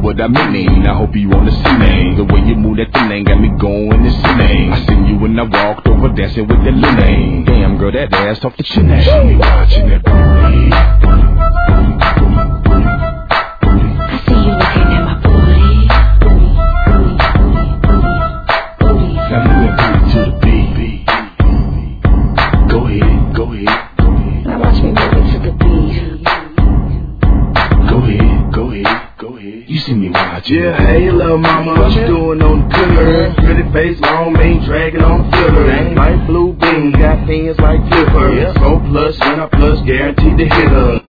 what I mean. I hope you wanna see me. The way you move that thing got me going insane. I seen you when I walked over dancing with the Lene. Damn girl, that ass off the chin. She me watching that booty. I see you looking at my booty. Now move that booty to the beat. Go ahead, go ahead. Now watch me move it to the beat. Go ahead, go ahead, go ahead. You see me watching. Yeah, hey, little mama, what you doing on the pillar? Pretty face, long mane, dragging on the filler. Light blue beam, got pins like Flipper. 4+ when I plus, guaranteed to hit her.